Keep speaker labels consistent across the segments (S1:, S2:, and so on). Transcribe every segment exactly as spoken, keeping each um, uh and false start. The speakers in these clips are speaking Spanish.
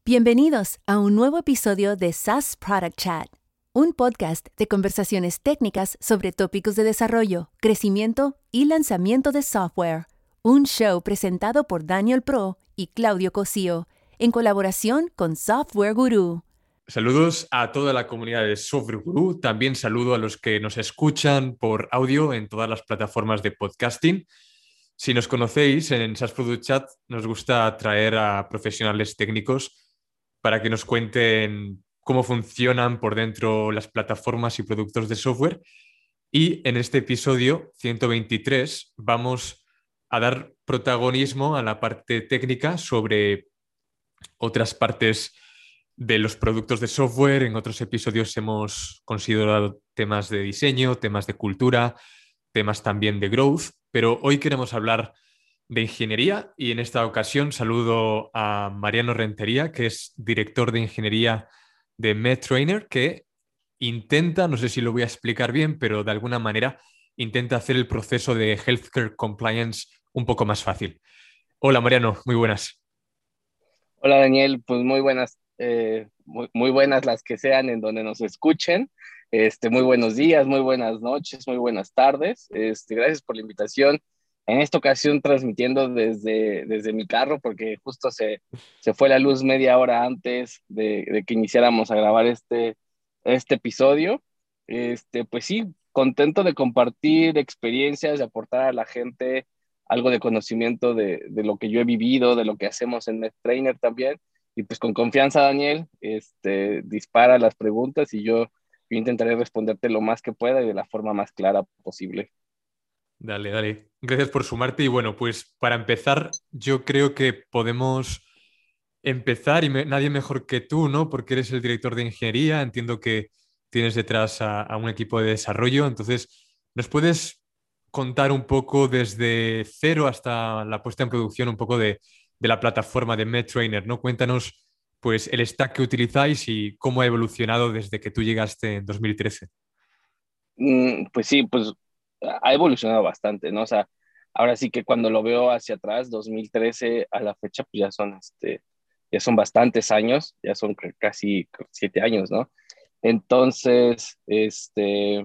S1: Bienvenidos a un nuevo episodio de SaaS Product Chat, un podcast de conversaciones técnicas sobre tópicos de desarrollo, crecimiento y lanzamiento de software. Un show presentado por Daniel Pro y Claudio Cosío, en colaboración con Software Guru.
S2: Saludos a toda la comunidad de Software Guru. También saludo a los que nos escuchan por audio en todas las plataformas de podcasting. Si nos conocéis, en SaaS Product Chat nos gusta traer a profesionales técnicos para que nos cuenten cómo funcionan por dentro las plataformas y productos de software. Y en este episodio ciento veintitrés vamos a dar protagonismo a la parte técnica sobre otras partes de los productos de software. En otros episodios hemos considerado temas de diseño, temas de cultura, temas también de growth, pero hoy queremos hablar de ingeniería y en esta ocasión saludo a Mariano Rentería, que es director de ingeniería de MedTrainer, que intenta, no sé si lo voy a explicar bien, pero de alguna manera intenta hacer el proceso de Healthcare Compliance un poco más fácil. Hola Mariano, muy buenas.
S3: Hola Daniel, pues muy buenas, eh, muy, muy buenas las que sean en donde nos escuchen. Este, muy buenos días, muy buenas noches, muy buenas tardes. Este, gracias por la invitación. En esta ocasión transmitiendo desde, desde mi carro porque justo se, se fue la luz media hora antes de, de que iniciáramos a grabar este, este episodio. Este, pues sí, contento de compartir experiencias, de aportar a la gente algo de conocimiento de, de lo que yo he vivido, de lo que hacemos en MedTrainer también. Y pues con confianza, Daniel, este, dispara las preguntas y yo, yo intentaré responderte lo más que pueda y de la forma más clara posible.
S2: Dale, dale. Gracias por sumarte. Y bueno, pues para empezar, yo creo que podemos empezar, y me, nadie mejor que tú, ¿no? Porque eres el director de ingeniería, entiendo que tienes detrás a, a un equipo de desarrollo. Entonces, ¿nos puedes contar un poco desde cero hasta la puesta en producción un poco de, de la plataforma de MedTrainer, ¿no? Cuéntanos pues el stack que utilizáis y cómo ha evolucionado desde que tú llegaste en dos mil trece.
S3: Mm, pues sí, pues ha evolucionado bastante, ¿no? O sea, ahora sí que cuando lo veo hacia atrás, dos mil trece a la fecha, pues ya son, este, ya son bastantes años, ya son c- casi siete años, ¿no? Entonces, este,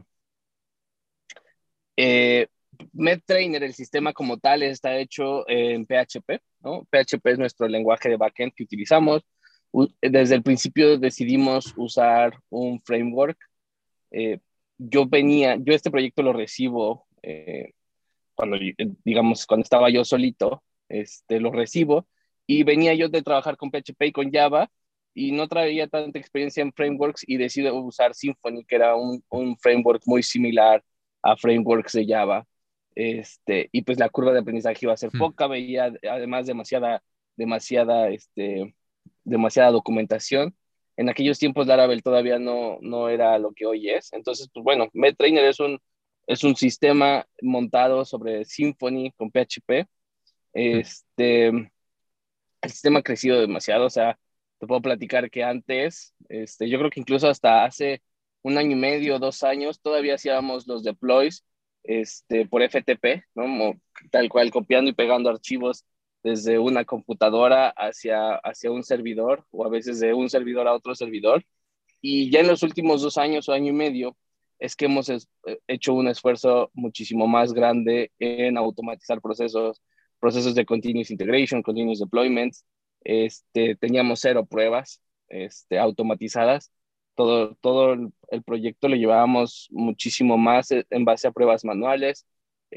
S3: eh, MedTrainer, el sistema como tal, está hecho en P H P, ¿no? P H P es nuestro lenguaje de backend que utilizamos. U- Desde el principio decidimos usar un framework. Eh, yo venía, yo este proyecto lo recibo eh, cuando, eh, digamos, cuando estaba yo solito, este, lo recibo y venía yo de trabajar con P H P y con Java y no traía tanta experiencia en frameworks y decido usar Symfony, que era un, un framework muy similar a frameworks de Java. Este, y pues la curva de aprendizaje iba a ser
S2: Hmm.
S3: poca, veía además demasiada, demasiada, este, demasiada documentación. En aquellos tiempos Laravel todavía no, no era lo que hoy es. Entonces, pues bueno, MedTrainer es un, es un sistema montado sobre Symfony con P H P.
S2: Hmm.
S3: Este, el sistema ha crecido demasiado, o sea, te puedo platicar que antes, este, yo creo que incluso hasta hace un año y medio, dos años, todavía hacíamos los deploys este, por F T P, ¿no? Mo- Tal cual, copiando y pegando archivos desde una computadora hacia, hacia un servidor o a veces de un servidor a otro servidor. Y ya en los últimos dos años o año y medio es que hemos es, hecho un esfuerzo muchísimo más grande en automatizar procesos, procesos de continuous integration, continuous deployment. Este, teníamos cero pruebas este, automatizadas. Todo, todo el, el proyecto lo llevábamos muchísimo más en base a pruebas manuales.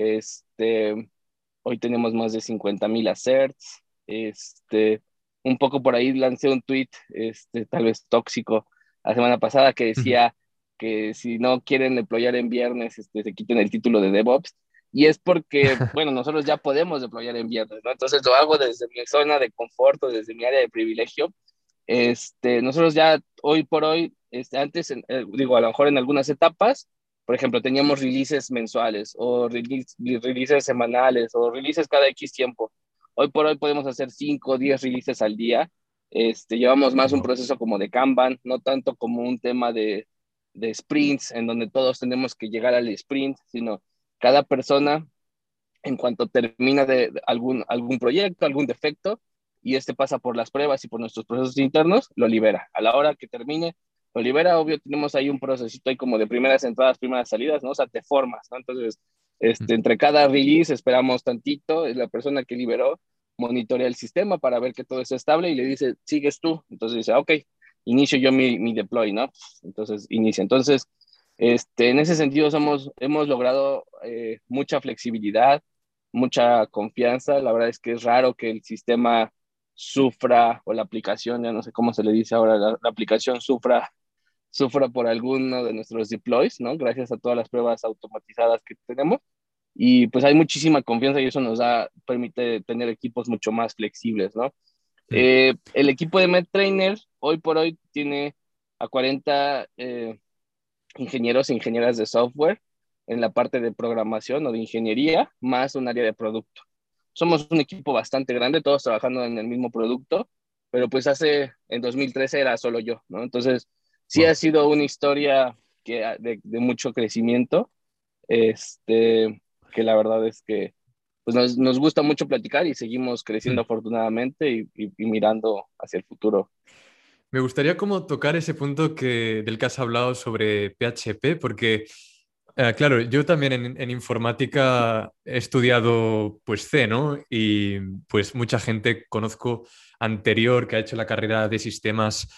S3: Este, hoy tenemos más de cincuenta mil asserts. Este, un poco por ahí lancé un tweet, este, tal vez tóxico, la semana pasada que decía que si no quieren deployar en viernes, este, se quiten el título de DevOps. Y es porque, bueno, nosotros ya podemos deployar en viernes, ¿no? Entonces lo hago desde mi zona de confort, desde mi área de privilegio. Este, nosotros ya hoy por hoy, este, antes, en, eh, digo, a lo mejor en algunas etapas, por ejemplo, teníamos releases mensuales o release, releases semanales o releases cada X tiempo. Hoy por hoy podemos hacer cinco o diez releases al día. Este, llevamos más un
S2: Wow.
S3: proceso como de Kanban, no tanto como un tema de, de sprints, en donde todos tenemos que llegar al sprint, sino cada persona, en cuanto termina de, de algún, algún proyecto, algún defecto, y este pasa por las pruebas y por nuestros procesos internos, lo libera. A la hora que termine, lo libera. Obvio, tenemos ahí un procesito ahí como de primeras entradas, primeras salidas, ¿no? O sea, te formas, ¿no? Entonces, este, entre cada release esperamos tantito, es la persona que liberó, monitorea el sistema para ver que todo está estable y le dice, sigues tú. Entonces dice, ok, inicio yo mi, mi deploy, ¿no? Entonces, inicia. Entonces, este, en ese sentido somos, hemos logrado eh, mucha flexibilidad, mucha confianza. La verdad es que es raro que el sistema sufra, o la aplicación, ya no sé cómo se le dice ahora, la, la aplicación sufra, sufra por alguno de nuestros deploys, ¿no? Gracias a todas las pruebas automatizadas que tenemos. Y pues hay muchísima confianza y eso nos da, permite tener equipos mucho más flexibles, ¿no?
S2: Mm.
S3: Eh, el equipo de MedTrainer hoy por hoy tiene a cuarenta eh, ingenieros e ingenieras de software en la parte de programación o de ingeniería, más un área de producto. Somos un equipo bastante grande, todos trabajando en el mismo producto, pero pues hace, en dos mil trece era solo yo, ¿no? Entonces, sí ha
S2: Wow.
S3: sido una historia que, de, de mucho crecimiento, este, que la verdad es que pues nos, nos gusta mucho platicar y seguimos creciendo afortunadamente y, y, y mirando hacia el futuro.
S2: Me gustaría como tocar ese punto que, del que has hablado sobre P H P, porque, eh, claro, yo también en, en informática he estudiado pues C, ¿no? Y pues mucha gente conozco anterior que ha hecho la carrera de sistemas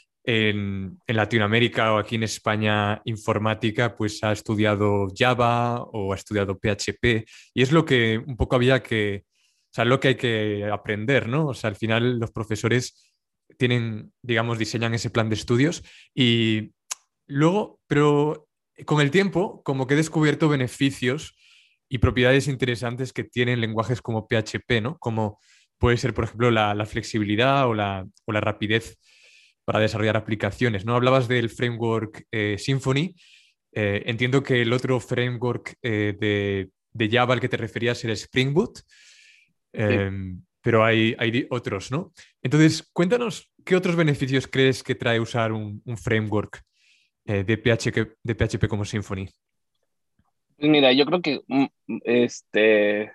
S2: en, en Latinoamérica o aquí en España, informática, pues ha estudiado Java o ha estudiado P H P, y es lo que un poco había que, o sea, lo que hay que aprender, ¿no? O sea, al final los profesores tienen, digamos, diseñan ese plan de estudios y luego, pero con el tiempo, como que he descubierto beneficios y propiedades interesantes que tienen lenguajes como P H P, ¿no? Como puede ser, por ejemplo, la, la flexibilidad o la, o la rapidez para desarrollar aplicaciones, ¿no? Hablabas del framework eh, Symfony. Eh, entiendo que el otro framework eh, de, de Java al que te referías era Spring Boot.
S3: Sí.
S2: Eh, pero hay, hay otros, ¿no? Entonces, cuéntanos, ¿qué otros beneficios crees que trae usar un, un framework eh, de P H P, de P H P como Symfony?
S3: Pues mira, yo creo que mm, este,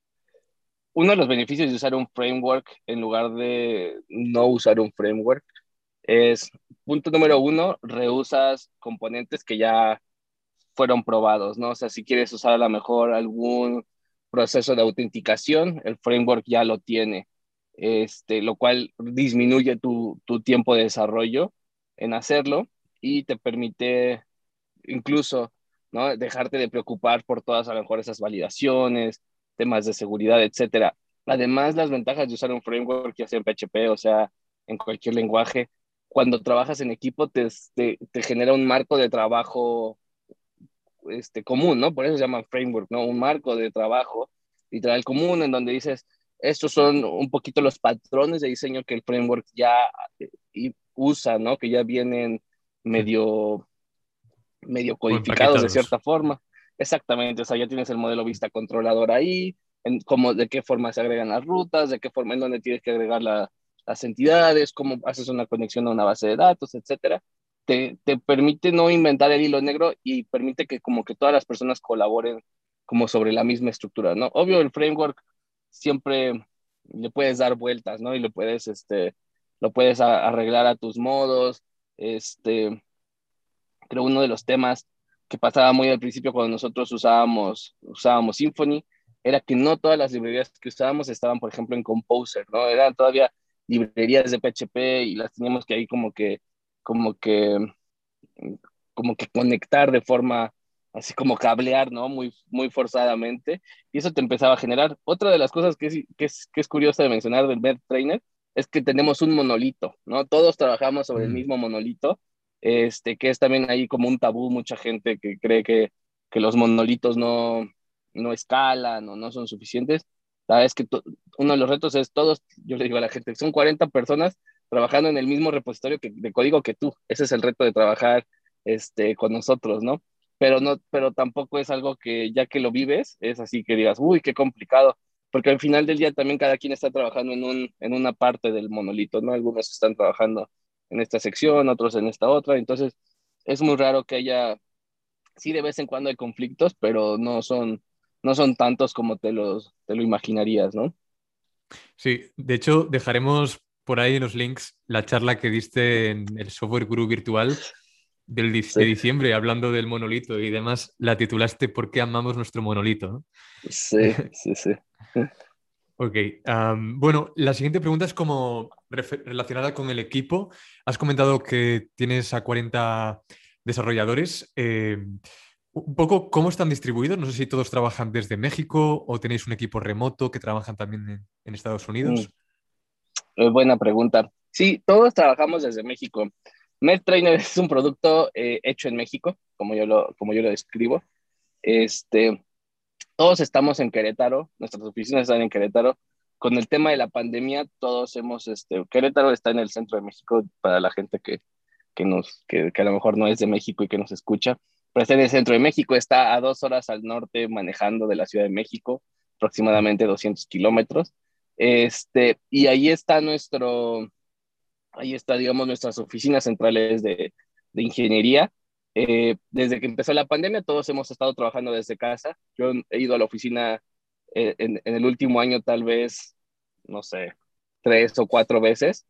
S3: uno de los beneficios de usar un framework en lugar de no usar un framework es, punto número uno, reusas componentes que ya fueron probados, ¿no? O sea, si quieres usar a lo mejor algún proceso de autenticación, el framework ya lo tiene, este, lo cual disminuye tu, tu tiempo de desarrollo en hacerlo y te permite incluso, ¿no? Dejarte de preocupar por todas a lo mejor esas validaciones, temas de seguridad, etcétera. Además, las ventajas de usar un framework, ya sea en P H P o sea en cualquier lenguaje, cuando trabajas en equipo te, te, te genera un marco de trabajo este, común, ¿no? Por eso se llama framework, ¿no? Un marco de trabajo literal común en donde dices, estos son un poquito los patrones de diseño que el framework ya eh, usa, ¿no? Que ya vienen medio medio
S2: O
S3: codificados de
S2: empaquetados.
S3: cierta forma. Exactamente, o sea, ya tienes el modelo vista controlador ahí, en cómo, de qué forma se agregan las rutas, de qué forma, en dónde tienes que agregar la, las entidades, cómo haces una conexión a una base de datos, etcétera. Te, te permite no inventar el hilo negro y permite que como que todas las personas colaboren como sobre la misma estructura, ¿no? Obvio, el framework siempre le puedes dar vueltas, ¿no? Y lo puedes, este, lo puedes a, arreglar a tus modos, este, creo uno de los temas que pasaba muy al principio cuando nosotros usábamos, usábamos Symfony era que no todas las librerías que usábamos estaban, por ejemplo, en Composer, ¿no? Eran todavía librerías de P H P y las teníamos que ahí como que, como que, como que conectar de forma, así como cablear, ¿no? Muy, muy forzadamente. Y eso te empezaba a generar. Otra de las cosas que es, que es, que es curiosa de mencionar del MedTrainer es que tenemos un monolito, ¿no? Todos trabajamos sobre el
S2: Mm.
S3: mismo monolito, este, que es también ahí como un tabú, mucha gente que cree que, que los monolitos no, no escalan o no son suficientes. La verdad es que to- uno de los retos es todos, yo le digo a la gente, son cuarenta personas trabajando en el mismo repositorio que, de código que tú. Ese es el reto de trabajar este, con nosotros, ¿no? Pero, no, pero tampoco es algo que ya que lo vives, es así que digas, uy, qué complicado, porque al final del día también cada quien está trabajando en, un, en una parte del monolito, ¿no? Algunos están trabajando en esta sección, otros en esta otra, entonces es muy raro que haya, sí de vez en cuando hay conflictos, pero no son, no son tantos como te, los, te lo imaginarías, ¿no?
S2: Sí, de hecho, dejaremos por ahí en los links la charla que diste en el Software Guru virtual del, dic- de
S3: Sí,
S2: diciembre, hablando del monolito y demás. La titulaste ¿Por qué amamos nuestro monolito? ¿No?
S3: sí, sí, sí.
S2: Ok, am, bueno, la siguiente pregunta es como refe- relacionada con el equipo. Has comentado que tienes a cuarenta desarrolladores. Eh, un poco, ¿cómo están distribuidos? No sé si todos trabajan desde México o tenéis un equipo remoto que trabajan también en, en Estados
S3: Mm,
S2: Unidos.
S3: eh, buena pregunta. Sí, todos trabajamos desde México. MedTrainer es un producto eh, hecho en México, como yo lo, como yo lo describo. Este, Todos estamos en Querétaro, nuestras oficinas están en Querétaro. Con el tema de la pandemia, todos hemos, este, Querétaro está en el centro de México para la gente que, que nos, que, que a lo mejor no es de México y que nos escucha, pero está en el centro de México, está a dos horas al norte manejando de la Ciudad de México, aproximadamente doscientos kilómetros. Este, y ahí está nuestro, ahí está, digamos, nuestras oficinas centrales de, de ingeniería. Eh, desde que empezó la pandemia, todos hemos estado trabajando desde casa. Yo he ido a la oficina eh, en, en el último año, tal vez, no sé, tres o cuatro veces.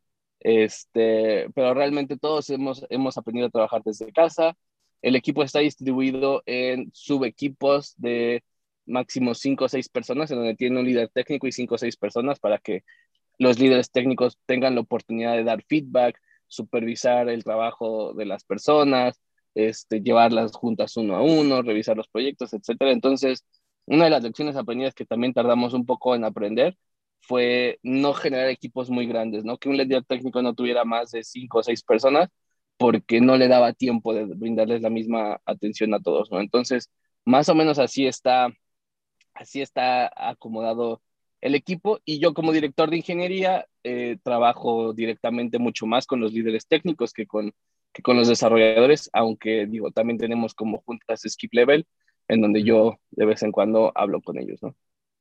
S3: Este, pero realmente todos hemos, hemos aprendido a trabajar desde casa. El equipo está distribuido en subequipos de máximo cinco o seis personas, en donde tiene un líder técnico y cinco o seis personas para que los líderes técnicos tengan la oportunidad de dar feedback, supervisar el trabajo de las personas, este, llevar las juntas uno a uno, revisar los proyectos, etcétera. Entonces, una de las lecciones aprendidas que también tardamos un poco en aprender fue no generar equipos muy grandes, ¿no? Que un líder técnico no tuviera más de cinco o seis personas porque no le daba tiempo de brindarles la misma atención a todos, ¿no? Entonces, más o menos así está así está acomodado el equipo y yo como director de ingeniería eh, trabajo directamente mucho más con los líderes técnicos que con, que con los desarrolladores, aunque digo, también tenemos como juntas skip level en donde
S2: Mm.
S3: yo de vez en cuando hablo con ellos, ¿no?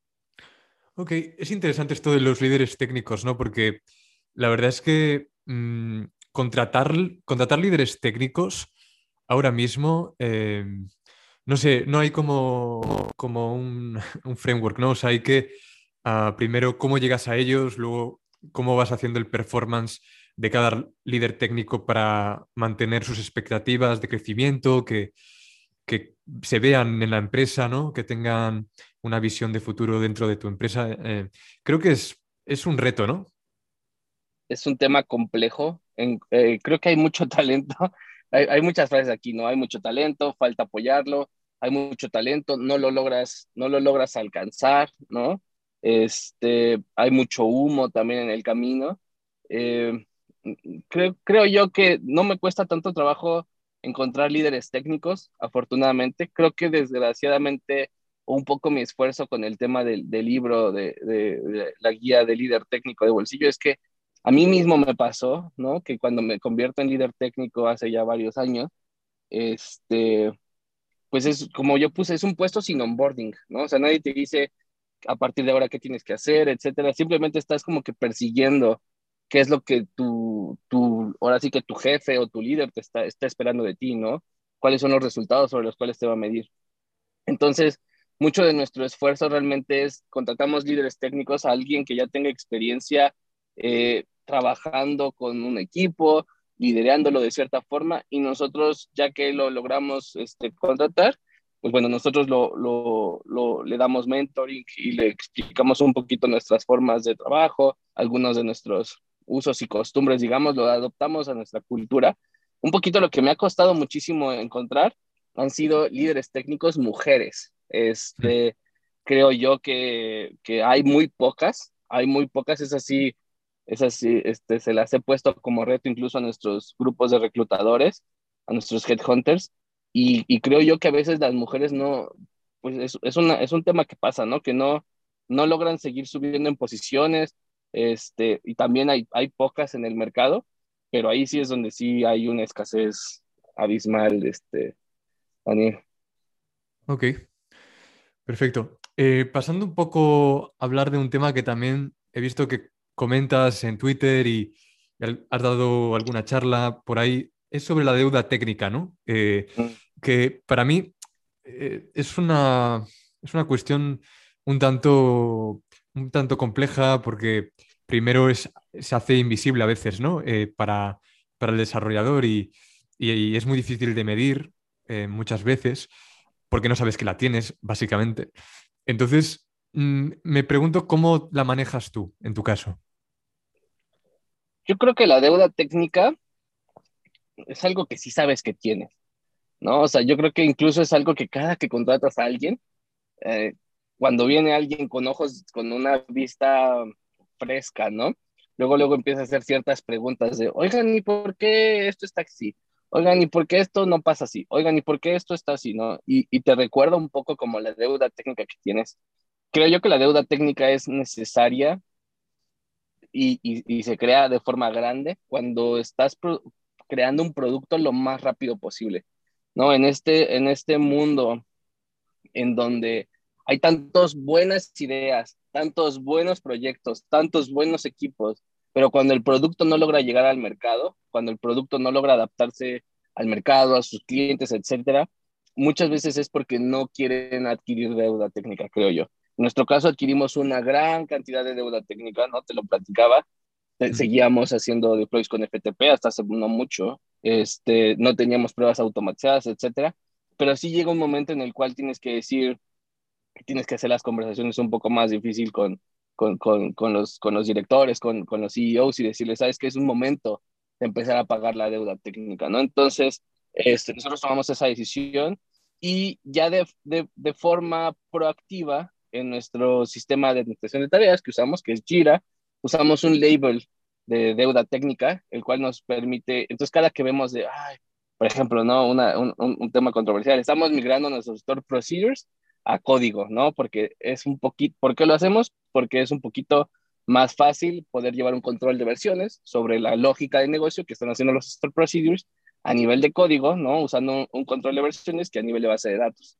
S2: Ok, es interesante esto de los líderes técnicos, ¿no? Porque la verdad es que mm, contratar, contratar líderes técnicos ahora mismo, eh, no sé, no hay como, como un, un framework, ¿no? O sea, hay que ah, primero cómo llegas a ellos, luego cómo vas haciendo el performance de cada líder técnico para mantener sus expectativas de crecimiento, que, que se vean en la empresa, ¿no? Que tengan una visión de futuro dentro de tu empresa. Eh, creo que es, es un reto, ¿no?
S3: Es un tema complejo, en, eh, creo que hay mucho talento, hay, hay muchas frases aquí, ¿no? Hay mucho talento, falta apoyarlo, hay mucho talento, no lo logras, no lo logras alcanzar, ¿no? Este, hay mucho humo también en el camino. Eh, creo, creo yo que no me cuesta tanto trabajo encontrar líderes técnicos, afortunadamente. Creo que desgraciadamente un poco mi esfuerzo con el tema del, del libro, de, de, de la guía de líder técnico de bolsillo, es que a mí mismo me pasó, ¿no? Que cuando me convierto en líder técnico hace ya varios años, este, pues es como yo puse, es un puesto sin onboarding, ¿no? O sea, nadie te dice a partir de ahora qué tienes que hacer, etcétera. Simplemente estás como que persiguiendo qué es lo que tu, tu, ahora sí que tu jefe o tu líder te está, está esperando de ti, ¿no? ¿Cuáles son los resultados sobre los cuales te va a medir? Entonces, mucho de nuestro esfuerzo realmente es contratamos líderes técnicos a alguien que ya tenga experiencia eh, trabajando con un equipo, liderándolo de cierta forma, y nosotros, ya que lo logramos este, contratar, pues bueno, nosotros lo, lo, lo, le damos mentoring y le explicamos un poquito nuestras formas de trabajo, algunos de nuestros usos y costumbres, digamos, lo adoptamos a nuestra cultura. Un poquito lo que me ha costado muchísimo encontrar han sido líderes técnicos mujeres.
S2: Mm.
S3: Este, creo yo que, que hay muy pocas, hay muy pocas, es así, es así, este, se las he puesto como reto incluso a nuestros grupos de reclutadores, a nuestros headhunters, y, y creo yo que a veces las mujeres no, pues es, es, una, es un tema que pasa, ¿no? Que no, no logran seguir subiendo en posiciones, este, y también hay, hay pocas en el mercado, pero ahí sí es donde sí hay una escasez abismal, este, Dani.
S2: Ok, perfecto. Eh, pasando un poco a hablar de un tema que también he visto que comentas en Twitter y y al- has dado alguna charla por ahí, es sobre la deuda técnica, ¿no? Eh,
S3: Mm,
S2: que para mí eh, es una, es una cuestión un tanto un tanto compleja porque primero es, se hace invisible a veces, ¿no? Eh, para, para el desarrollador y, y- y es muy difícil de medir eh, muchas veces porque no sabes que la tienes, básicamente. Entonces, mm, me pregunto cómo la manejas tú, en tu caso.
S3: Yo creo que la deuda técnica es algo que sí sabes que tienes, ¿no? O sea, yo creo que incluso es algo que cada que contratas a alguien, eh, cuando viene alguien con ojos, con una vista fresca, ¿no? Luego, luego empieza a hacer ciertas preguntas de, oigan, ¿y por qué esto está así? Oigan, ¿y por qué esto no pasa así? Oigan, ¿y por qué esto está así? ¿No? Y, y te recuerda un poco como la deuda técnica que tienes. Creo yo que la deuda técnica es necesaria y, y, y se crea de forma grande cuando estás pro- creando un producto lo más rápido posible, ¿no? En este, en este mundo en donde hay tantas buenas ideas, tantos buenos proyectos, tantos buenos equipos, pero cuando el producto no logra llegar al mercado, cuando el producto no logra adaptarse al mercado, a sus clientes, etcétera, muchas veces es porque no quieren adquirir deuda técnica, creo yo. En nuestro caso adquirimos una gran cantidad de deuda técnica, ¿no? Te lo platicaba.
S2: Mm.
S3: Seguíamos haciendo deploys con F T P hasta hace no mucho. Este, no teníamos pruebas automatizadas, etcétera. Pero sí llega un momento en el cual tienes que decir, tienes que hacer las conversaciones un poco más difícil con, con, con, con los, con los directores, con, con los C E Os y decirles, sabes que es un momento de empezar a pagar la deuda técnica, ¿no? Entonces, este, nosotros tomamos esa decisión y ya de, de, de forma proactiva en nuestro sistema de administración de tareas que usamos, que es Jira, usamos un label de deuda técnica, el cual nos permite, entonces cada que vemos de, ay, por ejemplo, ¿no? Una, un, un tema controversial, estamos migrando nuestros store procedures a código, ¿no? Porque es un poquito, ¿por qué lo hacemos? Porque es un poquito más fácil poder llevar un control de versiones sobre la lógica de negocio que están haciendo los store procedures a nivel de código, ¿no? Usando un, un control de versiones que a nivel de base de datos.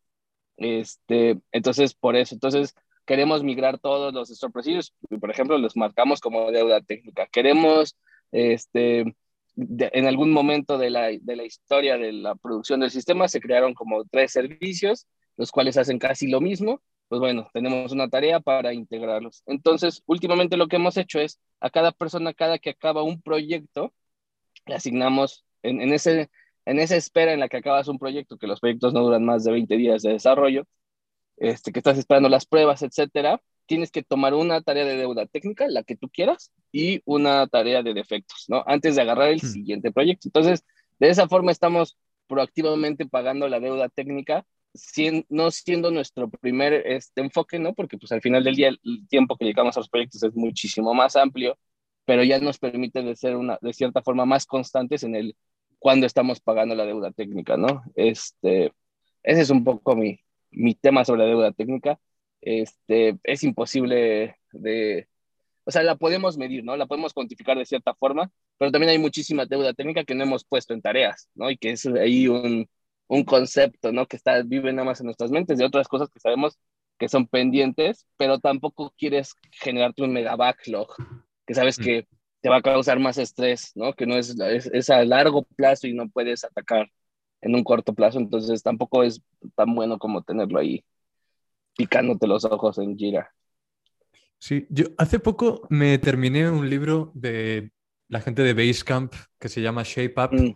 S3: Este, entonces, por eso, entonces queremos migrar todos los store procedures, por ejemplo, los marcamos como deuda técnica. Queremos, este, de, en algún momento de la, de la historia de la producción del sistema se crearon como tres servicios, los cuales hacen casi lo mismo. Pues bueno, tenemos una tarea para integrarlos. Entonces, últimamente lo que hemos hecho es a cada persona, cada que acaba un proyecto, le asignamos en, en, ese, en esa espera en la que acabas un proyecto, que los proyectos no duran más de veinte días de desarrollo, este, que estás esperando las pruebas, etcétera, tienes que tomar una tarea de deuda técnica, la que tú quieras, y una tarea de defectos, ¿no? Antes de agarrar el
S2: Mm.
S3: siguiente proyecto. Entonces, de esa forma estamos proactivamente pagando la deuda técnica, sin, no siendo nuestro primer este, enfoque, ¿no? Porque pues al final del día el, el tiempo que dedicamos a los proyectos es muchísimo más amplio, pero ya nos permite de ser una, de cierta forma más constantes en el cuando estamos pagando la deuda técnica, ¿no? Este, ese es un poco mi, mi tema sobre la deuda técnica. Este, es imposible de, o sea, la podemos medir, ¿no? La podemos cuantificar de cierta forma, pero también hay muchísima deuda técnica que no hemos puesto en tareas, ¿no? Y que es ahí un, un concepto, ¿no? Que está, vive nada más en nuestras mentes, de otras cosas que sabemos que son pendientes, pero tampoco quieres generarte un mega backlog, que sabes
S2: Mm.
S3: que te va a causar más estrés, ¿no? Que no es, es, es a largo plazo y no puedes atacar en un corto plazo, entonces tampoco es tan bueno como tenerlo ahí picándote los ojos en Jira.
S2: Sí, yo hace poco me terminé un libro de la gente de Basecamp que se llama Shape Up.
S3: Mm,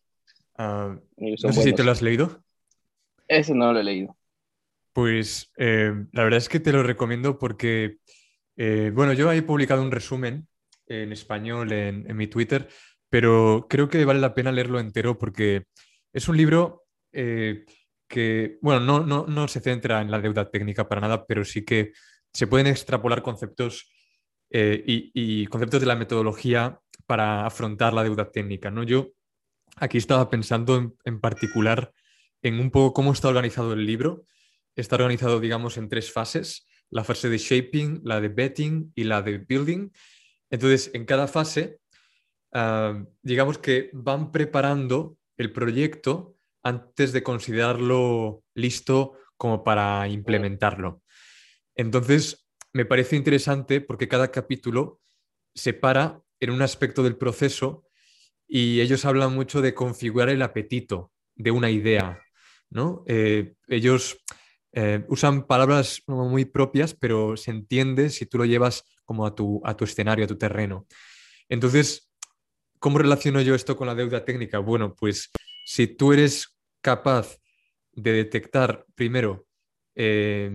S2: Ah,
S3: ellos
S2: no
S3: son
S2: sé si te lo
S3: buenos.
S2: has leído.
S3: Ese no lo he leído.
S2: Pues eh, la verdad es que te lo recomiendo porque, eh, bueno, yo he publicado un resumen en español en, en mi Twitter, pero creo que vale la pena leerlo entero porque es un libro eh, que, bueno, no, no, no se centra en la deuda técnica para nada, pero sí que se pueden extrapolar conceptos eh, y, y conceptos de la metodología para afrontar la deuda técnica, ¿no? Yo aquí estaba pensando en, en particular en un poco cómo está organizado el libro. Está organizado, digamos, en tres fases: la fase de shaping, la de betting y la de building. Entonces, en cada fase, uh, digamos que van preparando el proyecto antes de considerarlo listo como para
S3: Mm,
S2: implementarlo. Entonces, me parece interesante porque cada capítulo se para en un aspecto del proceso y ellos hablan mucho de configurar el apetito de una idea, ¿no? Eh, ellos eh, usan palabras como muy propias, pero se entiende si tú lo llevas como a tu, a tu escenario, a tu terreno. Entonces, ¿cómo relaciono yo esto con la deuda técnica? Bueno, pues si tú eres capaz de detectar primero eh,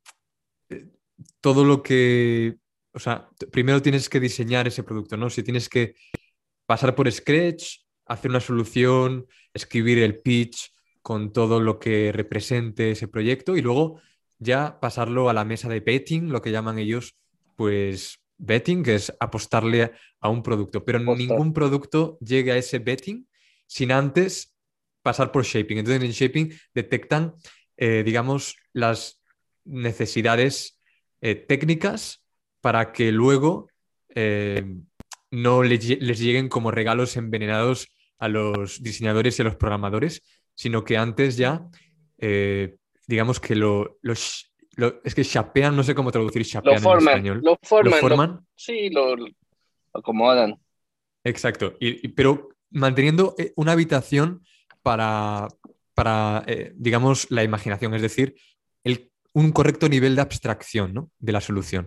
S2: todo lo que, o sea, t- primero tienes que diseñar ese producto, ¿no? Si tienes que pasar por Scratch, hacer una solución, escribir el pitch con todo lo que represente ese proyecto y luego ya pasarlo a la mesa de betting, lo que llaman ellos, pues betting, que es apostarle a, a un producto. Pero
S3: Postor.
S2: ningún producto llegue a ese betting sin antes pasar por shaping. Entonces en shaping detectan, eh, digamos, las necesidades eh, técnicas para que luego eh, no les, lle- les lleguen como regalos envenenados a los diseñadores y a los programadores, sino que antes ya, eh, digamos que lo, lo sh- lo- es que shapean, no sé cómo traducir
S3: Lo
S2: shapean en
S3: forman,
S2: español,
S3: lo
S2: lo
S3: forman, lo,
S2: forman,
S3: sí, lo, lo acomodan.
S2: exacto, y, y- pero manteniendo eh, una habitación para, para eh, digamos, la imaginación, es decir, el, un correcto nivel de abstracción, ¿no? De la solución.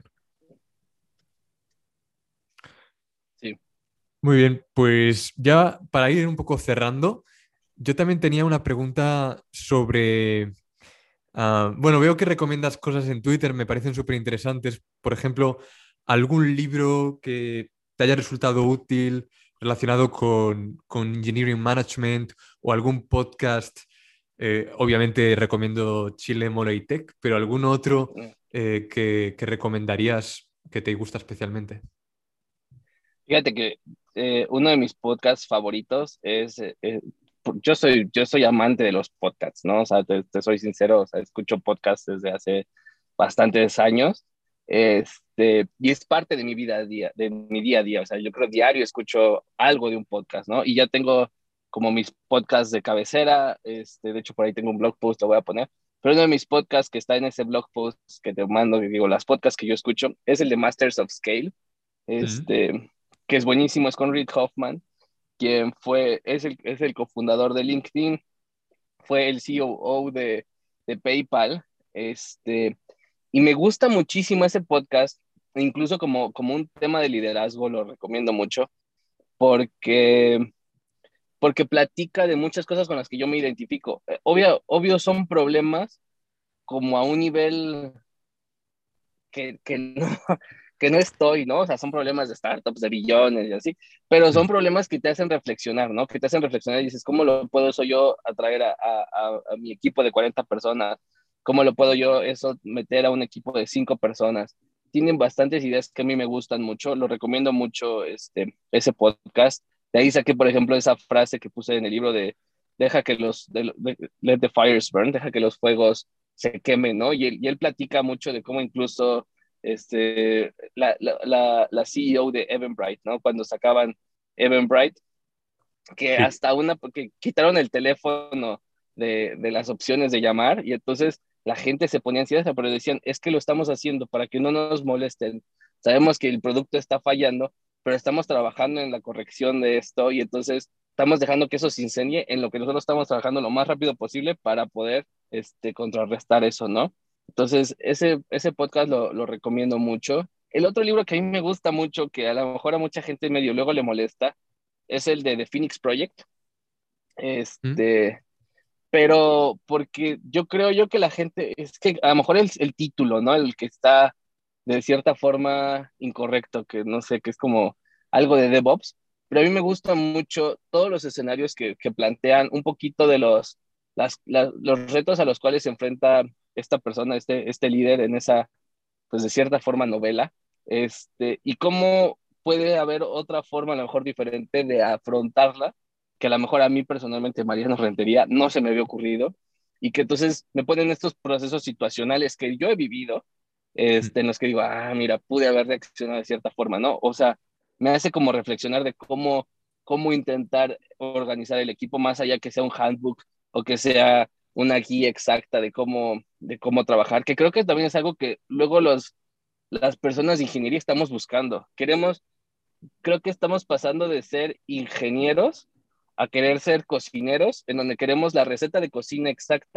S3: Sí.
S2: Muy bien, pues ya para ir un poco cerrando, yo también tenía una pregunta sobre, ah, bueno, veo que recomiendas cosas en Twitter, me parecen súper interesantes. Por ejemplo, algún libro que te haya resultado útil relacionado con, con Engineering Management o algún podcast. Eh, obviamente recomiendo Chile Mole y Tech, pero algún otro eh, que, que recomendarías que te gusta especialmente.
S3: Fíjate que eh, uno de mis podcasts favoritos es, eh, eh, yo soy, yo soy amante de los podcasts, ¿no? O sea, te, te soy sincero, o sea, escucho podcasts desde hace bastantes años, este, y es parte de mi vida a día, de mi día a día, o sea, yo creo diario escucho algo de un podcast, ¿no? Y ya tengo como mis podcasts de cabecera, este, de hecho por ahí tengo un blog post, lo voy a poner, pero uno de mis podcasts que está en ese blog post que te mando, que digo, las podcasts que yo escucho, es el de Masters of Scale,
S2: Mm,
S3: este, que es buenísimo, es con Reid Hoffman, quien fue, es el, es el cofundador de LinkedIn, fue el C O O de, de PayPal, este, y me gusta muchísimo ese podcast, incluso como, como un tema de liderazgo, lo recomiendo mucho, porque, porque platica de muchas cosas con las que yo me identifico. Eh, Obvio, obvio son problemas como a un nivel que, que no, que no estoy, ¿no? O sea, son problemas de startups, de billones y así, pero son
S2: mm.
S3: problemas que te hacen reflexionar, ¿no? Que te hacen reflexionar y dices, ¿cómo lo puedo eso yo atraer a, a, a mi equipo de cuarenta personas? ¿Cómo lo puedo yo eso meter a un equipo de cinco personas? Tienen bastantes ideas que a mí me gustan mucho, lo recomiendo mucho este, ese podcast. De ahí saqué, por ejemplo, esa frase que puse en el libro de deja que los, de, de, let the fires burn, deja que los fuegos se quemen, ¿no? Y él, y él platica mucho de cómo incluso este, la, la, la, la C E O de Eventbrite, ¿no? Cuando sacaban Eventbrite, que
S2: Sí.
S3: hasta una, porque quitaron el teléfono de, de las opciones de llamar y entonces la gente se ponía ansiosa, pero decían, es que lo estamos haciendo para que no nos molesten. Sabemos que el producto está fallando, pero estamos trabajando en la corrección de esto y entonces estamos dejando que eso se incendie en lo que nosotros estamos trabajando lo más rápido posible para poder este, contrarrestar eso, ¿no? Entonces, ese, ese podcast lo, lo recomiendo mucho. El otro libro que a mí me gusta mucho, que a lo mejor a mucha gente medio luego le molesta, es el de The Phoenix Project.
S2: Mm,
S3: Este, pero porque yo creo yo que la gente, es que a lo mejor el, el título, ¿no? El que está de cierta forma incorrecto, que no sé, que es como algo de DevOps, pero a mí me gustan mucho todos los escenarios que, que plantean un poquito de los, las, la- los retos a los cuales se enfrenta esta persona, este, este líder en esa, pues de cierta forma novela, este, y cómo puede haber otra forma a lo mejor diferente de afrontarla, que a lo mejor a mí personalmente, Mariano Rentería, no se me había ocurrido, y que entonces me ponen estos procesos situacionales que yo he vivido,
S2: mm.
S3: este, en los que digo, ah, mira, pude haber reaccionado de cierta forma, ¿no? O sea, me hace como reflexionar de cómo, cómo intentar organizar el equipo más allá que sea un handbook o que sea una guía exacta de cómo, de cómo trabajar, que creo que también es algo que luego los, las personas de ingeniería estamos buscando. Queremos, creo que estamos pasando de ser ingenieros a querer ser cocineros, en donde queremos la receta de cocina exacta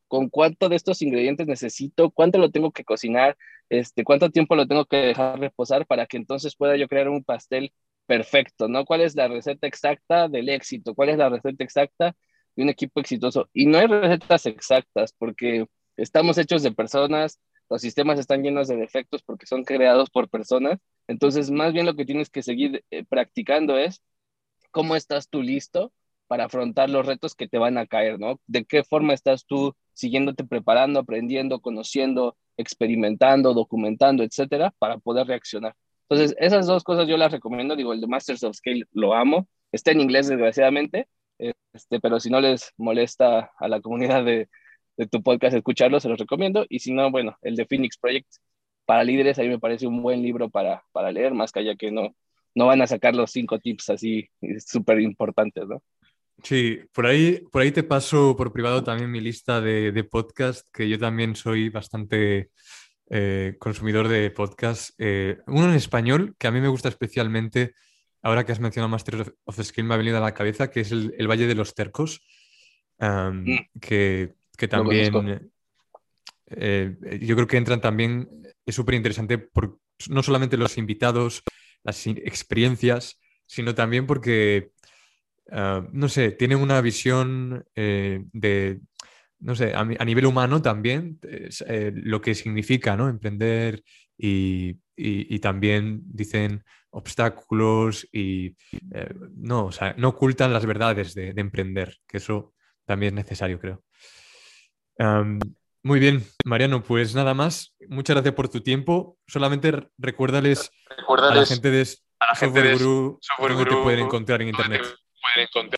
S3: con cuánto de estos ingredientes necesito, cuánto lo tengo que cocinar, este, cuánto tiempo lo tengo que dejar reposar para que entonces pueda yo crear un pastel perfecto, ¿no? ¿Cuál es la receta exacta del éxito? ¿Cuál es la receta exacta de un equipo exitoso? Y no hay recetas exactas porque estamos hechos de personas, los sistemas están llenos de defectos porque son creados por personas, entonces más bien lo que tienes que seguir eh, practicando es cómo estás tú listo para afrontar los retos que te van a caer, ¿no? ¿De qué forma estás tú siguiéndote preparando, aprendiendo, conociendo, experimentando, documentando, etcétera, para poder reaccionar? Entonces, esas dos cosas yo las recomiendo. Digo, el de Masters of Scale lo amo. Está en inglés, desgraciadamente, este, pero si no les molesta a la comunidad de, de tu podcast escucharlo, se los recomiendo. Y si no, bueno, el de Phoenix Project para líderes, ahí me parece un buen libro para, para leer, más que allá que no, no van a sacar los cinco tips así súper importantes, ¿no?
S2: Sí, por ahí, por ahí te paso por privado también mi lista de, de podcast, que yo también soy bastante eh, consumidor de podcast. Eh, uno en español, que a mí me gusta especialmente, ahora que has mencionado Master of Scale, me ha venido a la cabeza, que es el, el Valle de los Tercos, um,
S3: Mm,
S2: que, que
S3: lo conozco.
S2: también eh, yo creo que entran también, es súper interesante por no solamente los invitados, las experiencias, sino también porque Uh, no sé, tienen una visión eh, de, no sé, a, a nivel humano también, es, eh, lo que significa, ¿no? Emprender y, y, y también dicen obstáculos y eh, no, o sea, no ocultan las verdades de, de emprender, que eso también es necesario, creo. Um, muy bien, Mariano, pues nada más. Muchas gracias por tu tiempo. Solamente recuérdales a la
S3: Recuérdales
S2: gente de
S3: a la gente
S2: Software
S3: de
S2: Guru
S3: Software
S2: dónde te
S3: Guru
S2: pueden encontrar en
S3: dónde te
S2: Internet.
S3: pueden encontrar.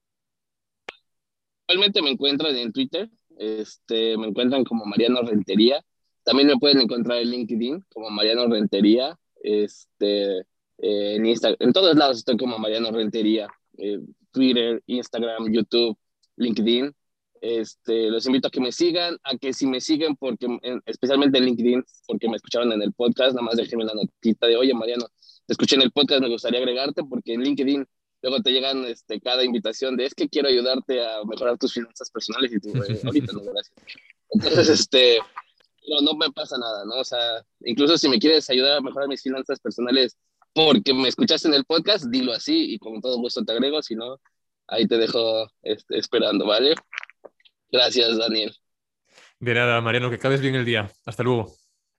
S3: Actualmente me encuentran en Twitter, este, me encuentran como Mariano Rentería. También me pueden encontrar en LinkedIn como Mariano Rentería. Este, eh, en Instagram, en todos lados estoy como Mariano Rentería. Eh, Twitter, Instagram, YouTube, LinkedIn. Este, los invito a que me sigan, a que si me siguen, porque en- especialmente en LinkedIn, porque me escucharon en el podcast, nada más déjenme la notita de, oye, Mariano, te escuché en el podcast, me gustaría agregarte, porque en LinkedIn luego te llegan este, cada invitación de, es que quiero ayudarte a mejorar tus finanzas personales, y tú, eh, ahorita no, gracias. Entonces, este, no, no me pasa nada, ¿no? O sea, incluso si me quieres ayudar a mejorar mis finanzas personales porque me escuchaste en el podcast, dilo así y con todo gusto te agrego, si no, ahí te dejo este, esperando, ¿vale? Gracias, Daniel.
S2: De nada, Mariano, que acabes bien el día. Hasta luego.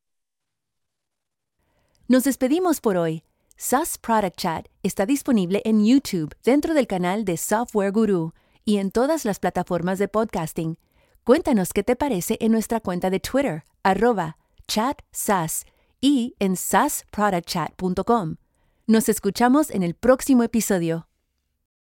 S1: Nos despedimos por hoy. SaaS Product Chat está disponible en YouTube dentro del canal de Software Guru y en todas las plataformas de podcasting. Cuéntanos qué te parece en nuestra cuenta de Twitter, arroba chatsas, y en saas product chat punto com. Nos escuchamos en el próximo episodio.